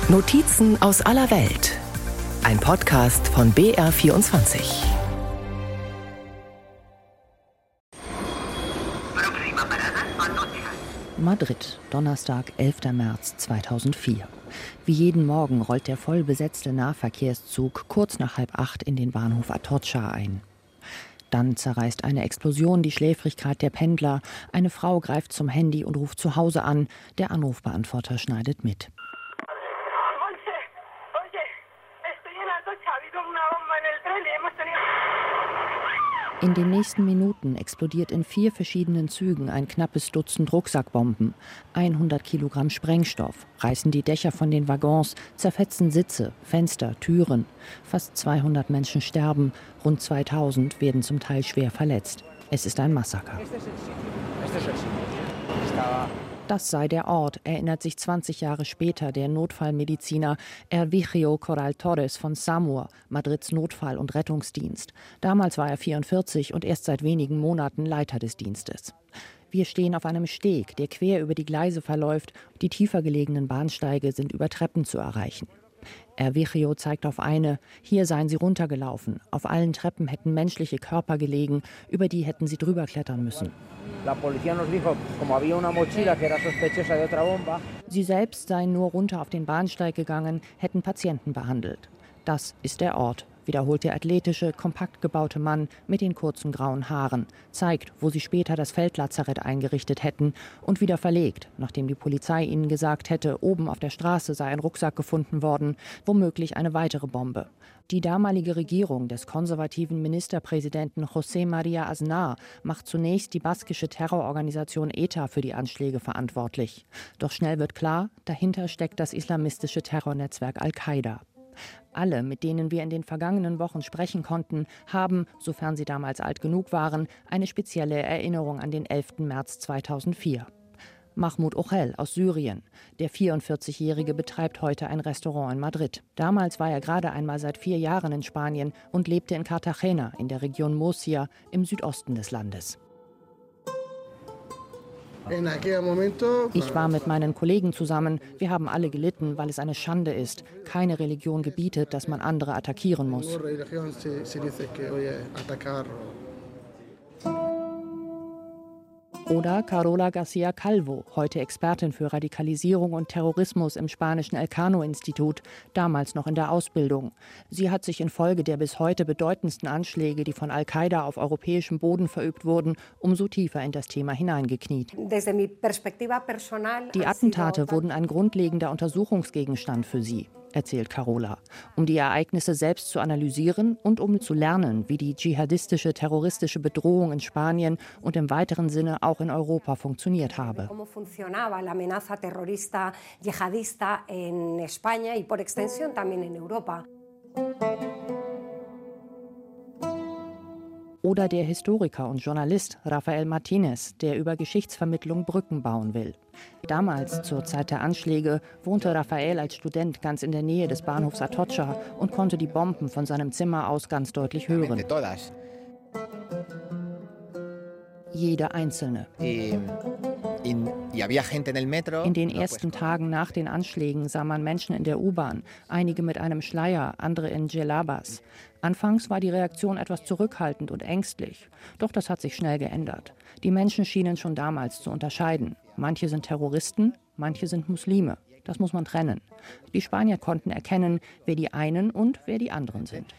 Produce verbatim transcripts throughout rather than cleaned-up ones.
Notizen aus aller Welt. Ein Podcast von B R vierundzwanzig. Madrid, Donnerstag, elfter März zweitausendvier. Wie jeden Morgen rollt der voll besetzte Nahverkehrszug kurz nach halb acht in den Bahnhof Atocha ein. Dann zerreißt eine Explosion die Schläfrigkeit der Pendler. Eine Frau greift zum Handy und ruft zu Hause an. Der Anrufbeantworter schneidet mit. In den nächsten Minuten explodiert in vier verschiedenen Zügen ein knappes Dutzend Rucksackbomben. hundert Kilogramm Sprengstoff reißen die Dächer von den Waggons, zerfetzen Sitze, Fenster, Türen. Fast zweihundert Menschen sterben, rund zweitausend werden zum Teil schwer verletzt. Es ist ein Massaker. Das sei der Ort, erinnert sich zwanzig Jahre später der Notfallmediziner Hervígio Corral Torres von SAMUR, Madrids Notfall- und Rettungsdienst. Damals war er vierundvierzig und erst seit wenigen Monaten Leiter des Dienstes. Wir stehen auf einem Steg, der quer über die Gleise verläuft. Die tiefer gelegenen Bahnsteige sind über Treppen zu erreichen. Hervígio zeigt auf eine. Hier seien sie runtergelaufen. Auf allen Treppen hätten menschliche Körper gelegen. Über die hätten sie drüber klettern müssen. Sie selbst seien nur runter auf den Bahnsteig gegangen, hätten Patienten behandelt. Das ist der Ort, wiederholt der athletische, kompakt gebaute Mann mit den kurzen grauen Haaren, zeigt, wo sie später das Feldlazarett eingerichtet hätten und wieder verlegt, nachdem die Polizei ihnen gesagt hätte, oben auf der Straße sei ein Rucksack gefunden worden, womöglich eine weitere Bombe. Die damalige Regierung des konservativen Ministerpräsidenten José María Aznar macht zunächst die baskische Terrororganisation ETA für die Anschläge verantwortlich. Doch schnell wird klar, dahinter steckt das islamistische Terrornetzwerk Al-Qaida. Alle, mit denen wir in den vergangenen Wochen sprechen konnten, haben, sofern sie damals alt genug waren, eine spezielle Erinnerung an den elften März zweitausendvier. Mahmoud Ochel aus Syrien. Der vierundvierzigjährige betreibt heute ein Restaurant in Madrid. Damals war er gerade einmal seit vier Jahren in Spanien und lebte in Cartagena in der Region Murcia im Südosten des Landes. Ich war mit meinen Kollegen zusammen. Wir haben alle gelitten, weil es eine Schande ist. Keine Religion gebietet, dass man andere attackieren muss. Oder Carola García Calvo, heute Expertin für Radikalisierung und Terrorismus im spanischen Elcano-Institut, damals noch in der Ausbildung. Sie hat sich infolge der bis heute bedeutendsten Anschläge, die von Al-Qaida auf europäischem Boden verübt wurden, umso tiefer in das Thema hineingekniet. Die Attentate wurden ein grundlegender Untersuchungsgegenstand für sie, erzählt Carola, um die Ereignisse selbst zu analysieren und um zu lernen, wie die dschihadistische, terroristische Bedrohung in Spanien und im weiteren Sinne auch in Europa funktioniert habe. Oder der Historiker und Journalist Rafael Martínez, der über Geschichtsvermittlung Brücken bauen will. Damals, zur Zeit der Anschläge, wohnte Rafael als Student ganz in der Nähe des Bahnhofs Atocha und konnte die Bomben von seinem Zimmer aus ganz deutlich hören. Jede einzelne. In den ersten Tagen nach den Anschlägen sah man Menschen in der U-Bahn, einige mit einem Schleier, andere in Djellabas. Anfangs war die Reaktion etwas zurückhaltend und ängstlich. Doch das hat sich schnell geändert. Die Menschen schienen schon damals zu unterscheiden. Manche sind Terroristen, manche sind Muslime. Das muss man trennen. Die Spanier konnten erkennen, wer die einen und wer die anderen sind.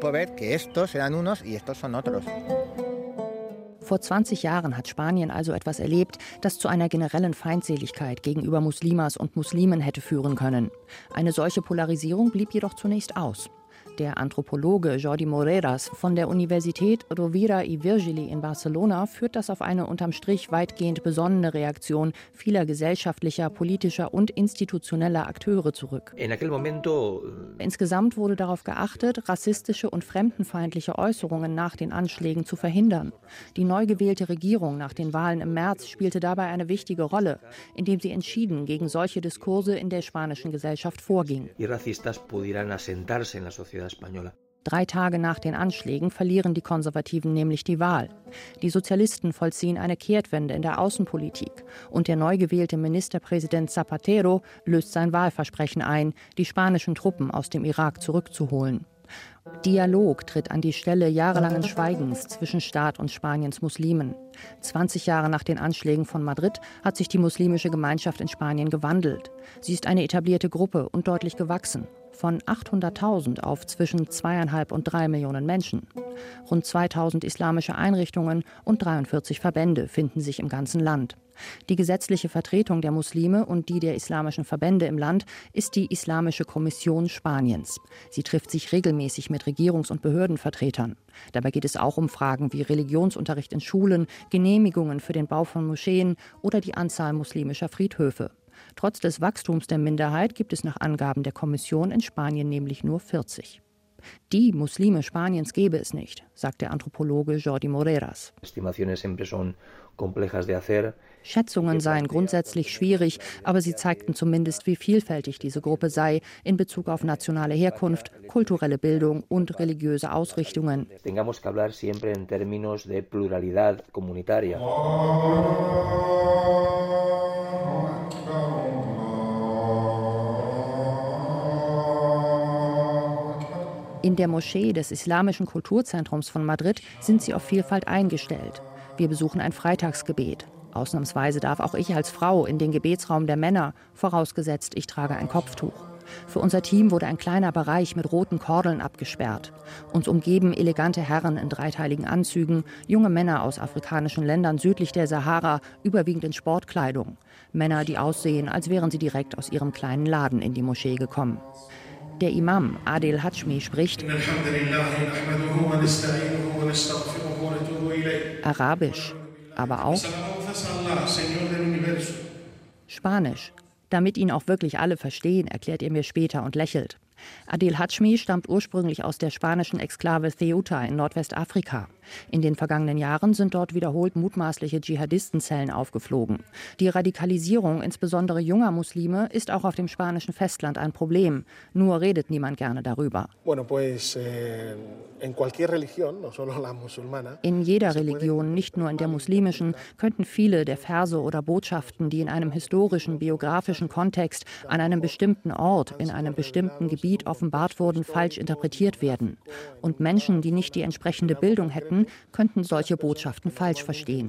Vor zwanzig Jahren hat Spanien also etwas erlebt, das zu einer generellen Feindseligkeit gegenüber Muslimas und Muslimen hätte führen können. Eine solche Polarisierung blieb jedoch zunächst aus. Der Anthropologe Jordi Moreras von der Universität Rovira i Virgili in Barcelona führt das auf eine unterm Strich weitgehend besonnene Reaktion vieler gesellschaftlicher, politischer und institutioneller Akteure zurück. Insgesamt wurde darauf geachtet, rassistische und fremdenfeindliche Äußerungen nach den Anschlägen zu verhindern. Die neu gewählte Regierung nach den Wahlen im März spielte dabei eine wichtige Rolle, indem sie entschieden gegen solche Diskurse in der spanischen Gesellschaft vorging. Drei Tage nach den Anschlägen verlieren die Konservativen nämlich die Wahl. Die Sozialisten vollziehen eine Kehrtwende in der Außenpolitik. Und der neu gewählte Ministerpräsident Zapatero löst sein Wahlversprechen ein, die spanischen Truppen aus dem Irak zurückzuholen. Dialog tritt an die Stelle jahrelangen Schweigens zwischen Staat und Spaniens Muslimen. zwanzig Jahre nach den Anschlägen von Madrid hat sich die muslimische Gemeinschaft in Spanien gewandelt. Sie ist eine etablierte Gruppe und deutlich gewachsen. Von achthunderttausend auf zwischen zweieinhalb und drei Millionen Menschen. Rund zweitausend islamische Einrichtungen und dreiundvierzig Verbände finden sich im ganzen Land. Die gesetzliche Vertretung der Muslime und die der islamischen Verbände im Land ist die Islamische Kommission Spaniens. Sie trifft sich regelmäßig mit Regierungs- und Behördenvertretern. Dabei geht es auch um Fragen wie Religionsunterricht in Schulen, Genehmigungen für den Bau von Moscheen oder die Anzahl muslimischer Friedhöfe. Trotz des Wachstums der Minderheit gibt es nach Angaben der Kommission in Spanien nämlich nur vierzig. Die Muslime Spaniens gäbe es nicht, sagt der Anthropologe Jordi Moreras. Schätzungen seien grundsätzlich schwierig, aber sie zeigten zumindest, wie vielfältig diese Gruppe sei in Bezug auf nationale Herkunft, kulturelle Bildung und religiöse Ausrichtungen. In der Moschee des Islamischen Kulturzentrums von Madrid sind sie auf Vielfalt eingestellt. Wir besuchen ein Freitagsgebet. Ausnahmsweise darf auch ich als Frau in den Gebetsraum der Männer, vorausgesetzt ich trage ein Kopftuch. Für unser Team wurde ein kleiner Bereich mit roten Kordeln abgesperrt. Uns umgeben elegante Herren in dreiteiligen Anzügen, junge Männer aus afrikanischen Ländern südlich der Sahara, überwiegend in Sportkleidung. Männer, die aussehen, als wären sie direkt aus ihrem kleinen Laden in die Moschee gekommen. Der Imam Adel Hachmi spricht Arabisch, aber auch Spanisch. Damit ihn auch wirklich alle verstehen, erklärt er mir später und lächelt. Adel Hachmi stammt ursprünglich aus der spanischen Exklave Ceuta in Nordwestafrika. In den vergangenen Jahren sind dort wiederholt mutmaßliche Dschihadistenzellen aufgeflogen. Die Radikalisierung insbesondere junger Muslime ist auch auf dem spanischen Festland ein Problem. Nur redet niemand gerne darüber. In jeder Religion, nicht nur in der muslimischen, könnten viele der Verse oder Botschaften, die in einem historischen, biografischen Kontext an einem bestimmten Ort, in einem bestimmten Gebiet offenbart wurden, falsch interpretiert werden. Und Menschen, die nicht die entsprechende Bildung hätten, könnten solche Botschaften falsch verstehen.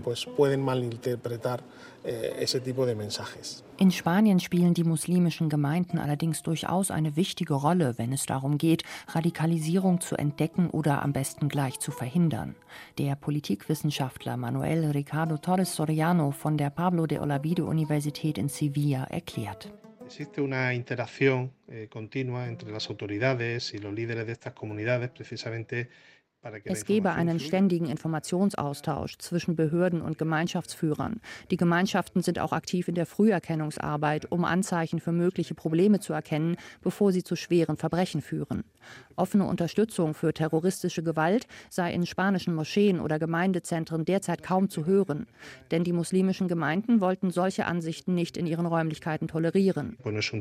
In Spanien spielen die muslimischen Gemeinden allerdings durchaus eine wichtige Rolle, wenn es darum geht, Radikalisierung zu entdecken oder am besten gleich zu verhindern. Der Politikwissenschaftler Manuel Ricardo Torres Soriano von der Pablo de Olavide Universität in Sevilla erklärt. Existe una interacción eh, continua entre las autoridades y los líderes de estas comunidades precisamente. Es gebe einen ständigen Informationsaustausch zwischen Behörden und Gemeinschaftsführern. Die Gemeinschaften sind auch aktiv in der Früherkennungsarbeit, um Anzeichen für mögliche Probleme zu erkennen, bevor sie zu schweren Verbrechen führen. Offene Unterstützung für terroristische Gewalt sei in spanischen Moscheen oder Gemeindezentren derzeit kaum zu hören. Denn die muslimischen Gemeinden wollten solche Ansichten nicht in ihren Räumlichkeiten tolerieren.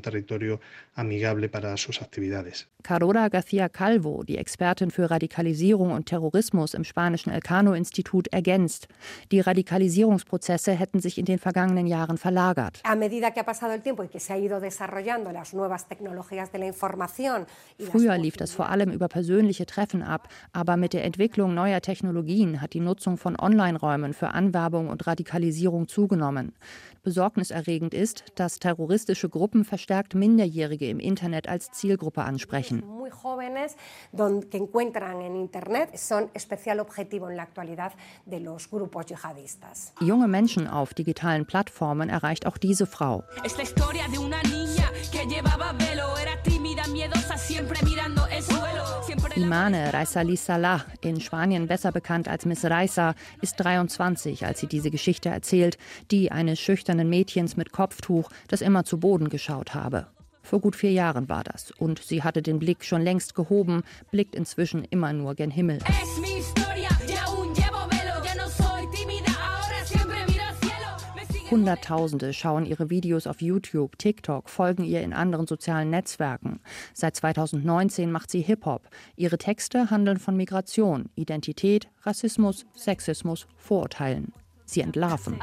Carola García Calvo, die Expertin für Radikalisierung und Terrorismus im spanischen Elcano-Institut, ergänzt. Die Radikalisierungsprozesse hätten sich in den vergangenen Jahren verlagert. Früher lief das vor allem über persönliche Treffen ab, aber mit der Entwicklung neuer Technologien hat die Nutzung von Online-Räumen für Anwerbung und Radikalisierung zugenommen. Besorgniserregend ist, dass terroristische Gruppen verstärkt Minderjährige im Internet als Zielgruppe ansprechen. Junge Menschen auf digitalen Plattformen erreicht auch diese Frau. Imane Raisali Salah, in Spanien besser bekannt als Miss Raisa, ist dreiundzwanzig, als sie diese Geschichte erzählt, die eines schüchternen Mädchens mit Kopftuch, das immer zu Boden geschaut habe. Vor gut vier Jahren war das und sie hatte den Blick schon längst gehoben, blickt inzwischen immer nur gen Himmel. Hunderttausende schauen ihre Videos auf YouTube, TikTok, folgen ihr in anderen sozialen Netzwerken. Seit zweitausendneunzehn macht sie Hip-Hop. Ihre Texte handeln von Migration, Identität, Rassismus, Sexismus, Vorurteilen. Sie entlarven.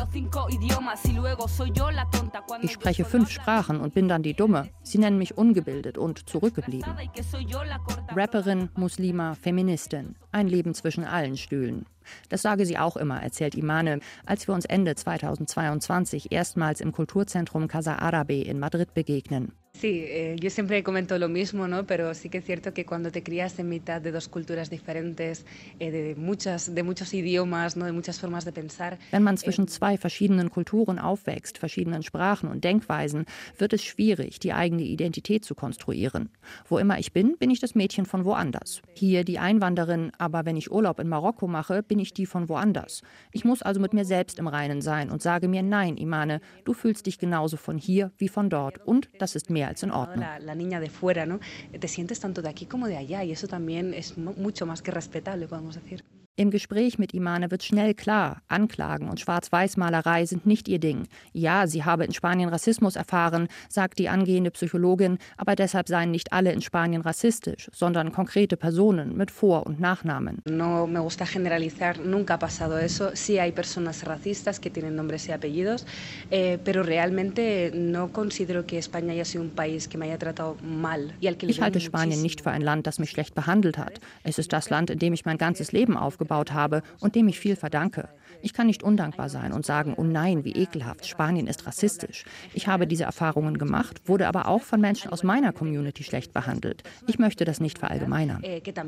Ich spreche fünf Sprachen und bin dann die Dumme. Sie nennen mich ungebildet und zurückgeblieben. Rapperin, Muslima, Feministin. Ein Leben zwischen allen Stühlen. Das sage sie auch immer, erzählt Imane, als wir uns Ende zweitausendzweiundzwanzig erstmals im Kulturzentrum Casa Árabe in Madrid begegnen. Sí, eh, yo siempre comento lo mismo, ¿no? Pero sí que es cierto que cuando te crías en mitad de dos culturas diferentes, eh, de muchas, de muchos idiomas, ¿no? De muchas formas de pensar. Wenn man zwischen zwei verschiedenen Kulturen aufwächst, verschiedenen Sprachen und Denkweisen, wird es schwierig, die eigene Identität zu konstruieren. Wo immer ich bin, bin ich das Mädchen von woanders. Hier die Einwanderin, aber wenn ich Urlaub in Marokko mache, bin ich die von woanders. Ich muss also mit mir selbst im Reinen sein und sage mir, nein, Imane, du fühlst dich genauso von hier wie von dort und das ist mehr als in Ordnung. La, la niña de fuera, ¿no? Te sientes tanto de aquí como de allá y eso también es mucho más que respetable, podemos decir. Im Gespräch mit Imane wird schnell klar, Anklagen und Schwarz-Weiß-Malerei sind nicht ihr Ding. Ja, sie habe in Spanien Rassismus erfahren, sagt die angehende Psychologin, aber deshalb seien nicht alle in Spanien rassistisch, sondern konkrete Personen mit Vor- und Nachnamen. No me gusta generalizar, nunca ha pasado eso. Sí hay personas racistas que tienen nombres y apellidos, eh, pero realmente no considero que España haya sido un país que me haya tratado mal. Ich halte Spanien nicht für ein Land, das mich schlecht behandelt hat. Es ist das Land, in dem ich mein ganzes Leben aufgebaut habe und dem ich viel verdanke. Ich kann nicht undankbar sein und sagen, oh nein, wie ekelhaft, Spanien ist rassistisch. Ich habe diese Erfahrungen gemacht, wurde aber auch von Menschen aus meiner Community schlecht behandelt. Ich möchte das nicht verallgemeinern.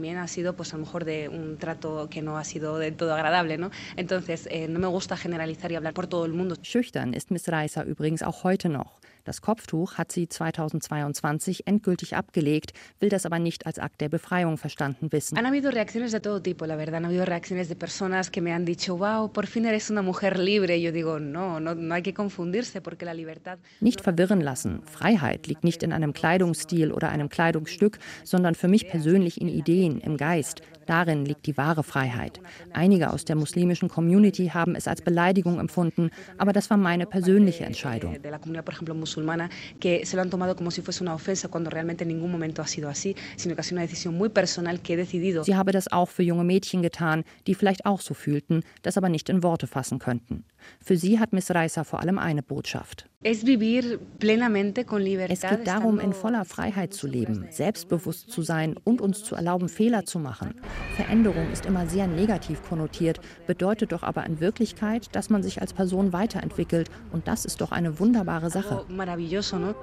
Schüchtern ist Miss Raiza übrigens auch heute noch. Das Kopftuch hat sie zweitausendzweiundzwanzig endgültig abgelegt, will das aber nicht als Akt der Befreiung verstanden wissen. Han habido reacciones de todo tipo, la verdad. Han habido reacciones de personas que me han dicho, wow, por fin eres una mujer libre. Yo digo, no, no, no hay que confundirse, porque la libertad. Nicht verwirren lassen. Freiheit liegt nicht in einem Kleidungsstil oder einem Kleidungsstück, sondern für mich persönlich in Ideen, im Geist. Darin liegt die wahre Freiheit. Einige aus der muslimischen Community haben es als Beleidigung empfunden, aber das war meine persönliche Entscheidung. Musulmana que se lo han tomado como si fuese una ofensa cuando realmente en ningún momento ha sido así, sino que ha sido una decisión muy personal que he decidido. Sie habe das auch für junge Mädchen getan, die vielleicht auch so fühlten, das aber nicht in Worte fassen könnten. Für sie hat Miss Raiza vor allem eine Botschaft. Es vivir plenamente con libertad. Es geht darum, in voller Freiheit zu leben, selbstbewusst zu sein und uns zu erlauben, Fehler zu machen. Veränderung ist immer sehr negativ konnotiert, bedeutet doch aber in Wirklichkeit, dass man sich als Person weiterentwickelt und das ist doch eine wunderbare Sache. Maravilloso, ¿no?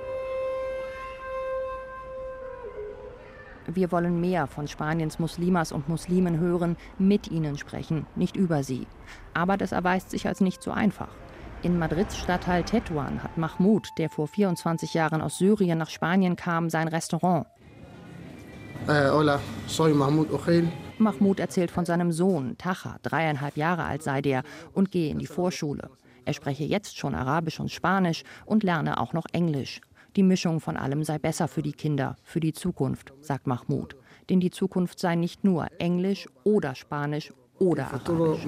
Wir wollen mehr von Spaniens Muslimas und Muslimen hören, mit ihnen sprechen, nicht über sie. Aber das erweist sich als nicht so einfach. In Madrids Stadtteil Tetuan hat Mahmoud, der vor vierundzwanzig Jahren aus Syrien nach Spanien kam, sein Restaurant. Uh, hola, soy Mahmoud Ojel. Mahmoud erzählt von seinem Sohn, Taha, dreieinhalb Jahre alt sei der, und gehe in die Vorschule. Er spreche jetzt schon Arabisch und Spanisch und lerne auch noch Englisch. Die Mischung von allem sei besser für die Kinder, für die Zukunft, sagt Mahmoud. Denn die Zukunft sei nicht nur Englisch oder Spanisch oder Arabisch.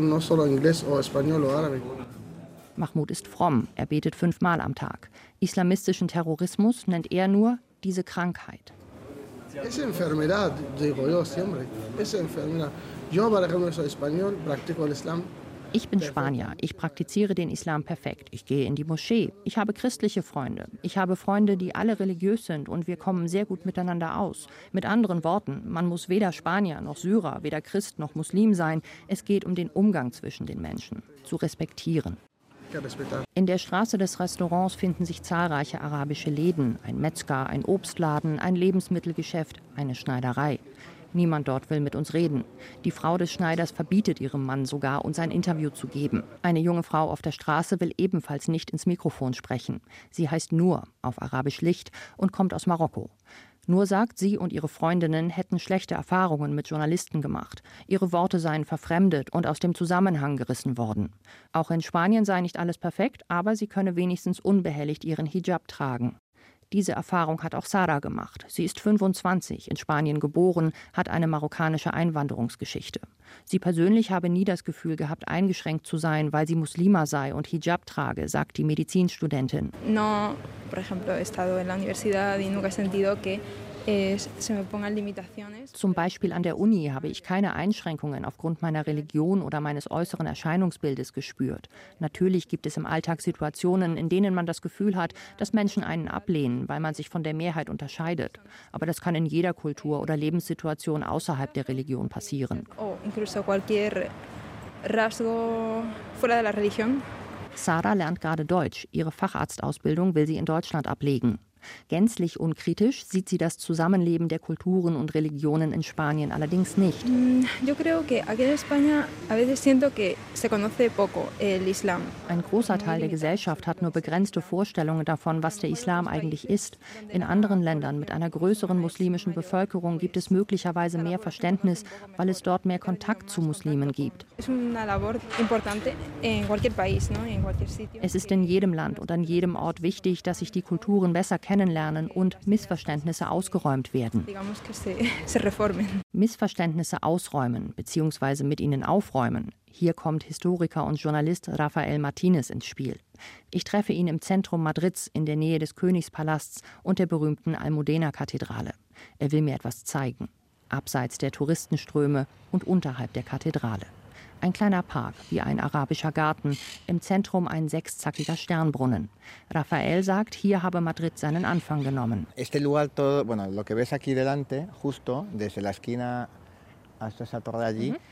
Mahmoud ist fromm, er betet fünfmal am Tag. Islamistischen Terrorismus nennt er nur diese Krankheit. Es enfermedad, digo yo siempre. Es enfermedad. Yo, por ejemplo, soy español, practico el Islam. Ich bin Spanier, ich praktiziere den Islam perfekt. Ich gehe in die Moschee, ich habe christliche Freunde. Ich habe Freunde, die alle religiös sind und wir kommen sehr gut miteinander aus. Mit anderen Worten, man muss weder Spanier noch Syrer, weder Christ noch Muslim sein. Es geht um den Umgang zwischen den Menschen, zu respektieren. In der Straße des Restaurants finden sich zahlreiche arabische Läden, ein Metzger, ein Obstladen, ein Lebensmittelgeschäft, eine Schneiderei. Niemand dort will mit uns reden. Die Frau des Schneiders verbietet ihrem Mann sogar, uns ein Interview zu geben. Eine junge Frau auf der Straße will ebenfalls nicht ins Mikrofon sprechen. Sie heißt Nur, auf Arabisch Licht, und kommt aus Marokko. Nur sagt, sie und ihre Freundinnen hätten schlechte Erfahrungen mit Journalisten gemacht. Ihre Worte seien verfremdet und aus dem Zusammenhang gerissen worden. Auch in Spanien sei nicht alles perfekt, aber sie könne wenigstens unbehelligt ihren Hijab tragen. Diese Erfahrung hat auch Sara gemacht. Sie ist fünfundzwanzig, in Spanien geboren, hat eine marokkanische Einwanderungsgeschichte. Sie persönlich habe nie das Gefühl gehabt, eingeschränkt zu sein, weil sie Muslima sei und Hijab trage, sagt die Medizinstudentin. No, por ejemplo, he estado en la universidad y nunca he sentido que Zum Beispiel an der Uni habe ich keine Einschränkungen aufgrund meiner Religion oder meines äußeren Erscheinungsbildes gespürt. Natürlich gibt es im Alltag Situationen, in denen man das Gefühl hat, dass Menschen einen ablehnen, weil man sich von der Mehrheit unterscheidet. Aber das kann in jeder Kultur oder Lebenssituation außerhalb der Religion passieren. O incluso cualquier rasgo fuera de la religión. Sara lernt gerade Deutsch. Ihre Facharztausbildung will sie in Deutschland ablegen. Gänzlich unkritisch sieht sie das Zusammenleben der Kulturen und Religionen in Spanien allerdings nicht. Yo creo que aquí en España a veces siento que se conoce poco el Islam. Ein großer Teil der Gesellschaft hat nur begrenzte Vorstellungen davon, was der Islam eigentlich ist. In anderen Ländern mit einer größeren muslimischen Bevölkerung gibt es möglicherweise mehr Verständnis, weil es dort mehr Kontakt zu Muslimen gibt. Es una labor importante en cualquier país, ¿no? En cualquier sitio. Es ist in jedem Land und an jedem Ort wichtig, dass sich die Kulturen besser kennenlernen und Missverständnisse ausgeräumt werden. Digamos que se, se reformen. Missverständnisse ausräumen bzw. mit ihnen aufräumen. Hier kommt Historiker und Journalist Rafael Martínez ins Spiel. Ich treffe ihn im Zentrum Madrids in der Nähe des Königspalasts und der berühmten Almudena-Kathedrale. Er will mir etwas zeigen, abseits der Touristenströme und unterhalb der Kathedrale. Ein kleiner Park, wie ein arabischer Garten, im Zentrum ein sechszackiger Sternbrunnen. Rafael sagt, hier habe Madrid seinen Anfang genommen. Este lugar todo, bueno, lo que ves aquí delante, justo desde la esquina hasta esa torre allí. Mhm.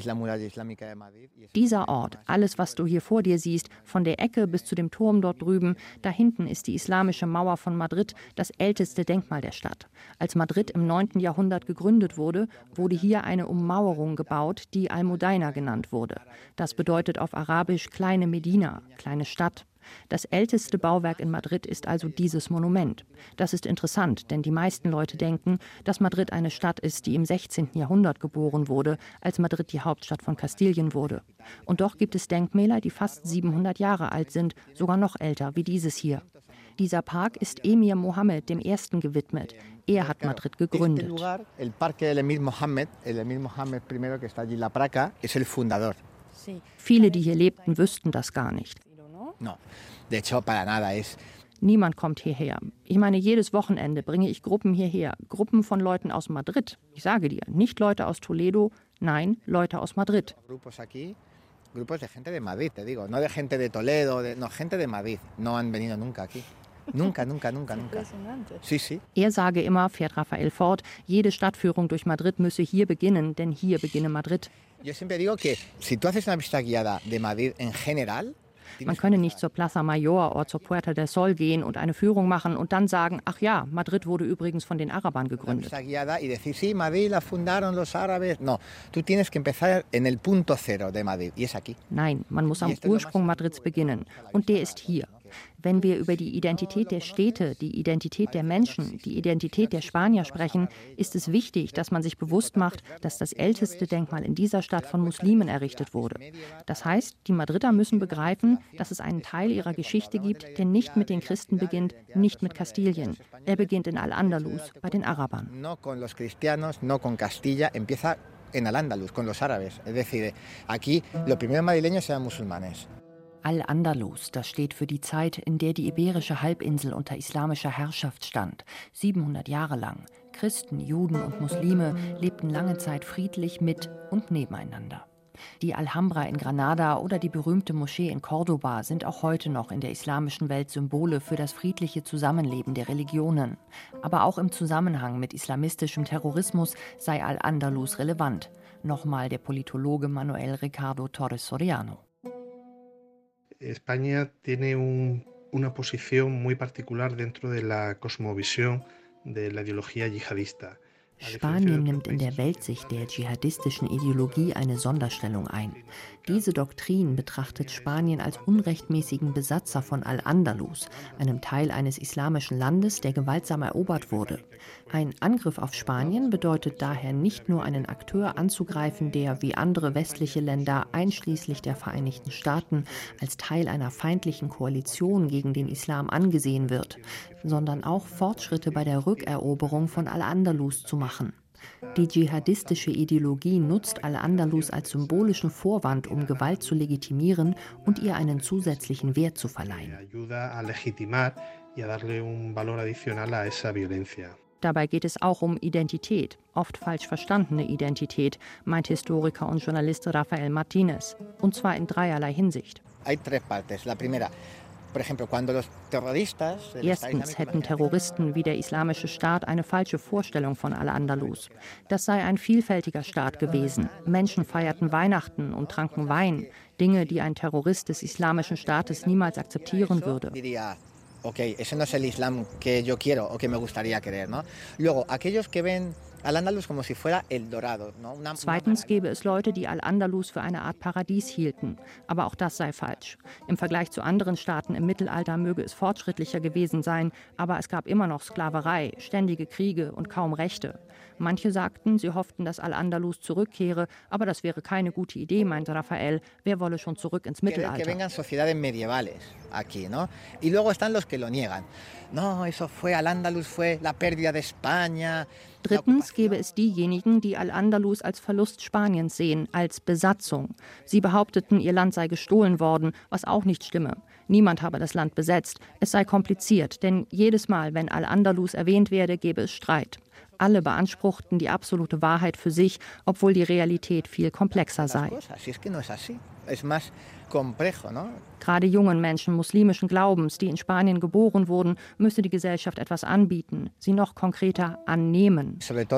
Dieser Ort, alles, was du hier vor dir siehst, von der Ecke bis zu dem Turm dort drüben, da hinten ist die islamische Mauer von Madrid, das älteste Denkmal der Stadt. Als Madrid im neunten Jahrhundert gegründet wurde, wurde hier eine Ummauerung gebaut, die Almudena genannt wurde. Das bedeutet auf Arabisch kleine Medina, kleine Stadt. Das älteste Bauwerk in Madrid ist also dieses Monument. Das ist interessant, denn die meisten Leute denken, dass Madrid eine Stadt ist, die im sechzehnten Jahrhundert geboren wurde, als Madrid die Hauptstadt von Kastilien wurde. Und doch gibt es Denkmäler, die fast siebenhundert Jahre alt sind, sogar noch älter, wie dieses hier. Dieser Park ist Emir Mohammed dem Ersten gewidmet. Er hat Madrid gegründet. Viele, die hier lebten, wüssten das gar nicht. No, de hecho para nada es. Niemand kommt hierher. Ich meine, jedes Wochenende bringe ich Gruppen hierher. Gruppen von Leuten aus Madrid. Ich sage dir, nicht Leute aus Toledo, nein, Leute aus Madrid. Grupos aquí, grupos de gente de Madrid, te digo, no de gente de Toledo, de, no, gente de Madrid. No han venido nunca aquí. Nunca, nunca, nunca, nunca. Sí, sí. Er sage immer, fährt Rafael fort, jede Stadtführung durch Madrid müsse hier beginnen, denn hier beginne Madrid. Yo siempre digo que si tú haces una visita guiada de Madrid en general. Man könne nicht zur Plaza Mayor oder zur Puerta del Sol gehen und eine Führung machen und dann sagen, ach ja, Madrid wurde übrigens von den Arabern gegründet. Nein, man muss am Ursprung Madrids beginnen und der ist hier. Wenn wir über die Identität der Städte, die Identität der Menschen, die Identität der Spanier sprechen, ist es wichtig, dass man sich bewusst macht, dass das älteste Denkmal in dieser Stadt von Muslimen errichtet wurde. Das heißt, die Madrider müssen begreifen, dass es einen Teil ihrer Geschichte gibt, der nicht mit den Christen beginnt, nicht mit Kastilien. Er beginnt in Al-Andalus, bei den Arabern. No con los cristianos, no con Castilla, empieza en Al-Andalus, con los árabes. Es decir, aquí los primeros madrileños eran musulmanes. Al-Andalus, das steht für die Zeit, in der die iberische Halbinsel unter islamischer Herrschaft stand. siebenhundert Jahre lang. Christen, Juden und Muslime lebten lange Zeit friedlich mit und nebeneinander. Die Alhambra in Granada oder die berühmte Moschee in Cordoba sind auch heute noch in der islamischen Welt Symbole für das friedliche Zusammenleben der Religionen. Aber auch im Zusammenhang mit islamistischem Terrorismus sei Al-Andalus relevant. Nochmal der Politologe Manuel Ricardo Torres Soriano. España tiene un, una posición muy particular dentro de la cosmovisión de la ideología yihadista. Spanien nimmt in der Weltsicht der dschihadistischen Ideologie eine Sonderstellung ein. Diese Doktrin betrachtet Spanien als unrechtmäßigen Besatzer von Al-Andalus, einem Teil eines islamischen Landes, der gewaltsam erobert wurde. Ein Angriff auf Spanien bedeutet daher nicht nur einen Akteur anzugreifen, der wie andere westliche Länder, einschließlich der Vereinigten Staaten, als Teil einer feindlichen Koalition gegen den Islam angesehen wird, sondern auch Fortschritte bei der Rückeroberung von Al-Andalus zu machen. Die dschihadistische Ideologie nutzt Al-Andalus als symbolischen Vorwand, um Gewalt zu legitimieren und ihr einen zusätzlichen Wert zu verleihen. Dabei geht es auch um Identität, oft falsch verstandene Identität, meint Historiker und Journalist Rafael Martínez. Und zwar in dreierlei Hinsicht. Erstens hätten Terroristen wie der Islamische Staat eine falsche Vorstellung von Al-Andalus. Das sei ein vielfältiger Staat gewesen. Menschen feierten Weihnachten und tranken Wein, Dinge, die ein Terrorist des Islamischen Staates niemals akzeptieren würde. Okay, ese no es el Islam que yo quiero o que me gustaría querer, ¿no? Luego, aquellos que ven Al-Andalus como si fuera el Dorado, ¿no? Una, Zweitens gäbe es Leute, die Al-Andalus für eine Art Paradies hielten. Aber auch das sei falsch. Im Vergleich zu anderen Staaten im Mittelalter möge es fortschrittlicher gewesen sein, aber es gab immer noch Sklaverei, ständige Kriege und kaum Rechte. Manche sagten, sie hofften, dass Al-Andalus zurückkehre, aber das wäre keine gute Idee, meint Rafael. Wer wolle schon zurück ins Mittelalter? Que vengan sociedades medievales aquí, ¿no? Y luego están los que lo niegan. No, eso fue Al-Andalus, fue la pérdida de España. Drittens gäbe es diejenigen, die Al-Andalus als Verlust Spaniens sehen, als Besatzung. Sie behaupteten, ihr Land sei gestohlen worden, was auch nicht stimme. Niemand habe das Land besetzt. Es sei kompliziert, denn jedes Mal, wenn Al-Andalus erwähnt werde, gäbe es Streit. Alle beanspruchten die absolute Wahrheit für sich, obwohl die Realität viel komplexer sei. Gerade jungen Menschen muslimischen Glaubens, die in Spanien geboren wurden, müsse die Gesellschaft etwas anbieten, sie noch konkreter annehmen.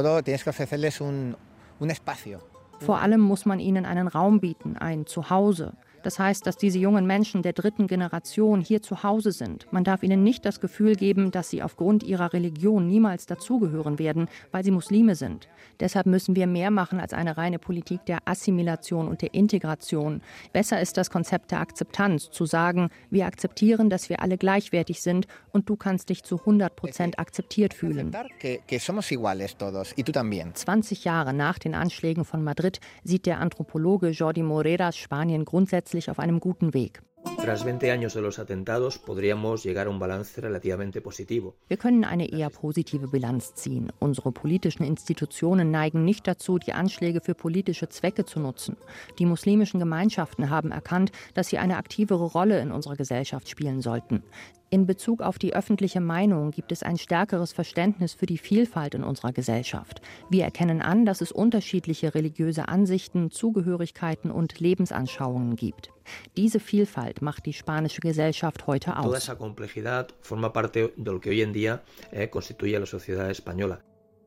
Vor allem muss man ihnen einen Raum bieten, ein Zuhause. Das heißt, dass diese jungen Menschen der dritten Generation hier zu Hause sind. Man darf ihnen nicht das Gefühl geben, dass sie aufgrund ihrer Religion niemals dazugehören werden, weil sie Muslime sind. Deshalb müssen wir mehr machen als eine reine Politik der Assimilation und der Integration. Besser ist das Konzept der Akzeptanz, zu sagen, wir akzeptieren, dass wir alle gleichwertig sind und du kannst dich zu hundert Prozent akzeptiert fühlen. zwanzig Jahre nach den Anschlägen von Madrid sieht der Anthropologe Jordi Moreras Spanien grundsätzlich auf einem guten Weg. Wir können eine eher positive Bilanz ziehen. Unsere politischen Institutionen neigen nicht dazu, die Anschläge für politische Zwecke zu nutzen. Die muslimischen Gemeinschaften haben erkannt, dass sie eine aktivere Rolle in unserer Gesellschaft spielen sollten. In Bezug auf die öffentliche Meinung gibt es ein stärkeres Verständnis für die Vielfalt in unserer Gesellschaft. Wir erkennen an, dass es unterschiedliche religiöse Ansichten, Zugehörigkeiten und Lebensanschauungen gibt. Diese Vielfalt macht die spanische Gesellschaft heute aus. Toda esa complejidad forma parte de lo que hoy en día eh, constituye la sociedad española.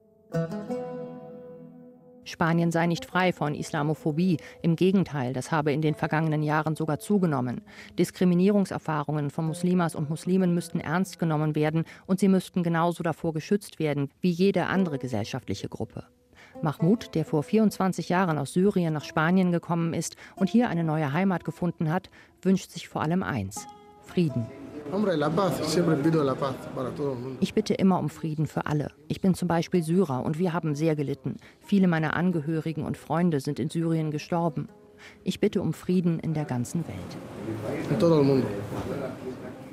Spanien sei nicht frei von Islamophobie. Im Gegenteil, das habe in den vergangenen Jahren sogar zugenommen. Diskriminierungserfahrungen von Muslimas und Muslimen müssten ernst genommen werden und sie müssten genauso davor geschützt werden wie jede andere gesellschaftliche Gruppe. Mahmoud, der vor vierundzwanzig Jahren aus Syrien nach Spanien gekommen ist und hier eine neue Heimat gefunden hat, wünscht sich vor allem eins: Frieden. Ich bitte immer um Frieden für alle. Ich bin zum Beispiel Syrer und wir haben sehr gelitten. Viele meiner Angehörigen und Freunde sind in Syrien gestorben. Ich bitte um Frieden in der ganzen Welt.